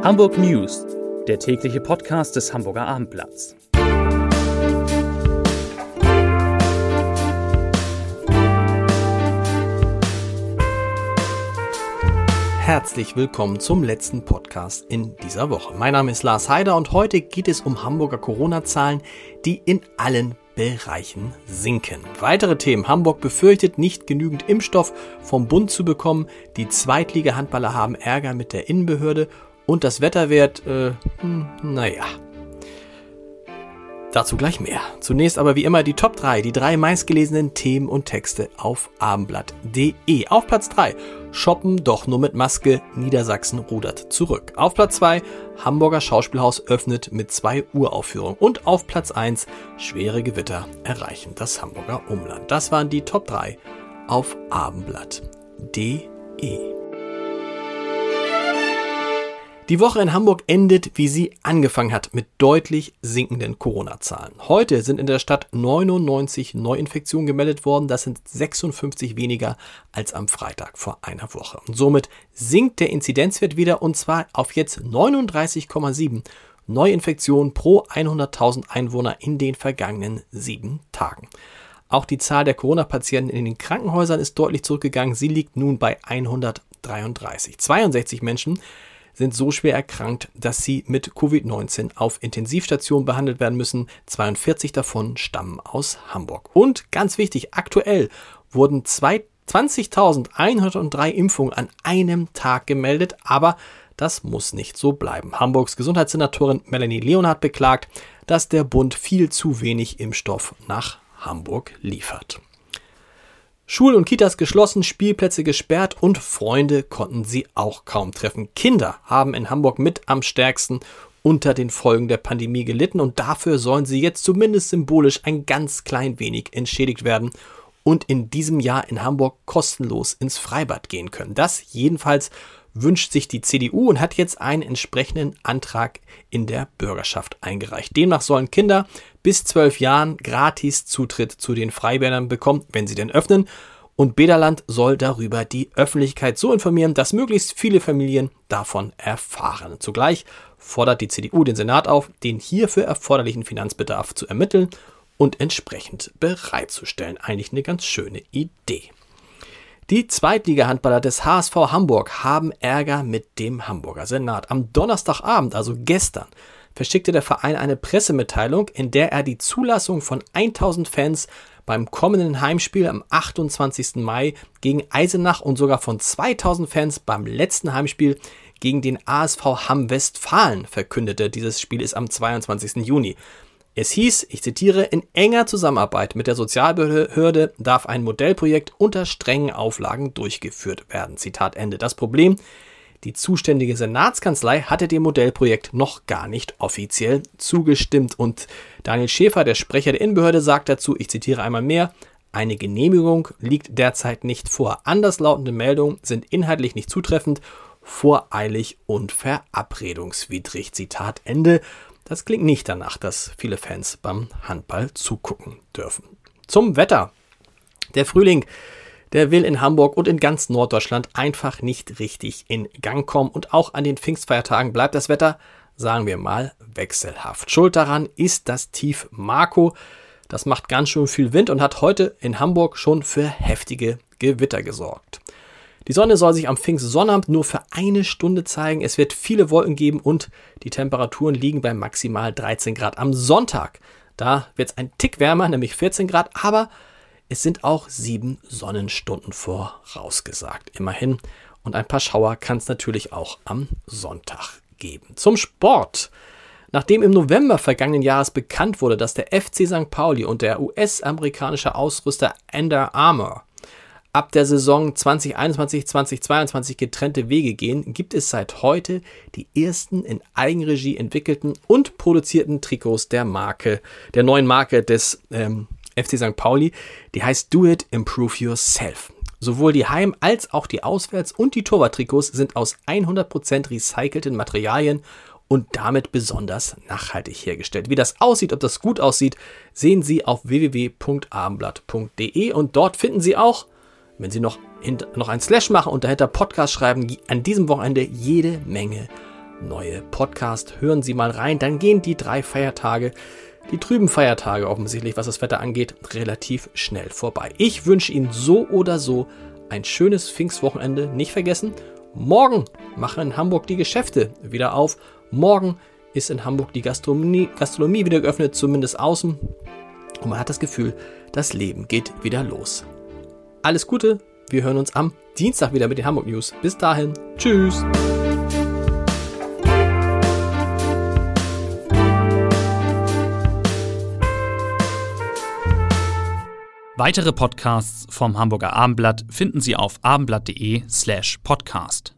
Hamburg News, der tägliche Podcast des Hamburger Abendblatts. Herzlich willkommen zum letzten Podcast in dieser Woche. Mein Name ist Lars Heider und heute geht es um Hamburger Corona-Zahlen, die in allen Bereichen sinken. Weitere Themen: Hamburg befürchtet, nicht genügend Impfstoff vom Bund zu bekommen. Die Zweitliga-Handballer haben Ärger mit der Innenbehörde und das Wetter wird, Dazu gleich mehr. Zunächst aber wie immer die Top 3, die 3 meistgelesenen Themen und Texte auf abendblatt.de. Auf Platz 3, Shoppen doch nur mit Maske, Niedersachsen rudert zurück. Auf Platz 2, Hamburger Schauspielhaus öffnet mit 2 Uraufführungen. Und auf Platz 1, schwere Gewitter erreichen das Hamburger Umland. Das waren die Top 3 auf abendblatt.de. Die Woche in Hamburg endet, wie sie angefangen hat, mit deutlich sinkenden Corona-Zahlen. Heute sind in der Stadt 99 Neuinfektionen gemeldet worden. Das sind 56 weniger als am Freitag vor einer Woche. Und somit sinkt der Inzidenzwert wieder, und zwar auf jetzt 39,7 Neuinfektionen pro 100.000 Einwohner in den vergangenen 7 Tagen. Auch die Zahl der Corona-Patienten in den Krankenhäusern ist deutlich zurückgegangen. Sie liegt nun bei 133. 62 Menschen sind so schwer erkrankt, dass sie mit Covid-19 auf Intensivstationen behandelt werden müssen. 42 davon stammen aus Hamburg. Und ganz wichtig, aktuell wurden 20.103 Impfungen an einem Tag gemeldet, aber das muss nicht so bleiben. Hamburgs Gesundheitssenatorin Melanie Leonhardt beklagt, dass der Bund viel zu wenig Impfstoff nach Hamburg liefert. Schulen und Kitas geschlossen, Spielplätze gesperrt und Freunde konnten sie auch kaum treffen. Kinder haben in Hamburg mit am stärksten unter den Folgen der Pandemie gelitten und dafür sollen sie jetzt zumindest symbolisch ein ganz klein wenig entschädigt werden und in diesem Jahr in Hamburg kostenlos ins Freibad gehen können. Das jedenfalls wünscht sich die CDU und hat jetzt einen entsprechenden Antrag in der Bürgerschaft eingereicht. Demnach sollen Kinder bis 12 Jahren gratis Zutritt zu den Freibädern bekommen, wenn sie denn öffnen. Und Bäderland soll darüber die Öffentlichkeit so informieren, dass möglichst viele Familien davon erfahren. Zugleich fordert die CDU den Senat auf, den hierfür erforderlichen Finanzbedarf zu ermitteln und entsprechend bereitzustellen. Eigentlich eine ganz schöne Idee. Die Zweitliga-Handballer des HSV Hamburg haben Ärger mit dem Hamburger Senat. Am Donnerstagabend, also gestern, verschickte der Verein eine Pressemitteilung, in der er die Zulassung von 1000 Fans beim kommenden Heimspiel am 28. Mai gegen Eisenach und sogar von 2000 Fans beim letzten Heimspiel gegen den ASV Hamm Westfalen verkündete. Dieses Spiel ist am 22. Juni. Es hieß, ich zitiere, in enger Zusammenarbeit mit der Sozialbehörde darf ein Modellprojekt unter strengen Auflagen durchgeführt werden. Zitat Ende. Das Problem: Die zuständige Senatskanzlei hatte dem Modellprojekt noch gar nicht offiziell zugestimmt. Und Daniel Schäfer, der Sprecher der Innenbehörde, sagt dazu, ich zitiere einmal mehr, eine Genehmigung liegt derzeit nicht vor. Anderslautende Meldungen sind inhaltlich nicht zutreffend, voreilig und verabredungswidrig. Zitat Ende. Das klingt nicht danach, dass viele Fans beim Handball zugucken dürfen. Zum Wetter. Der Frühling, der will in Hamburg und in ganz Norddeutschland einfach nicht richtig in Gang kommen. Und auch an den Pfingstfeiertagen bleibt das Wetter, sagen wir mal, wechselhaft. Schuld daran ist das Tief Marco. Das macht ganz schön viel Wind und hat heute in Hamburg schon für heftige Gewitter gesorgt. Die Sonne soll sich am Pfingstsonnabend nur für eine Stunde zeigen. Es wird viele Wolken geben und die Temperaturen liegen bei maximal 13 Grad. Am Sonntag, da wird es ein Tick wärmer, nämlich 14 Grad, aber es sind auch 7 Sonnenstunden vorausgesagt. Immerhin. Und ein paar Schauer kann es natürlich auch am Sonntag geben. Zum Sport. Nachdem im November vergangenen Jahres bekannt wurde, dass der FC St. Pauli und der US-amerikanische Ausrüster Under Armour ab der Saison 2021/2022 getrennte Wege gehen, gibt es seit heute die ersten in Eigenregie entwickelten und produzierten Trikots der neuen Marke des FC St. Pauli. Die heißt Do It, Improve Yourself. Sowohl die Heim- als auch die Auswärts- und die Torwarttrikots sind aus 100% recycelten Materialien und damit besonders nachhaltig hergestellt. Wie das aussieht, ob das gut aussieht, sehen Sie auf www.abendblatt.de und dort finden Sie auch, wenn Sie noch ein Slash machen und dahinter Podcast schreiben, an diesem Wochenende jede Menge neue Podcast. Hören Sie mal rein, dann gehen die 3 Feiertage, die trüben Feiertage offensichtlich, was das Wetter angeht, relativ schnell vorbei. Ich wünsche Ihnen so oder so ein schönes Pfingstwochenende. Nicht vergessen, morgen machen in Hamburg die Geschäfte wieder auf. Morgen ist in Hamburg die Gastronomie wieder geöffnet, zumindest außen. Und man hat das Gefühl, das Leben geht wieder los. Alles Gute, wir hören uns am Dienstag wieder mit den Hamburg News. Bis dahin, tschüss! Weitere Podcasts vom Hamburger Abendblatt finden Sie auf abendblatt.de/podcast.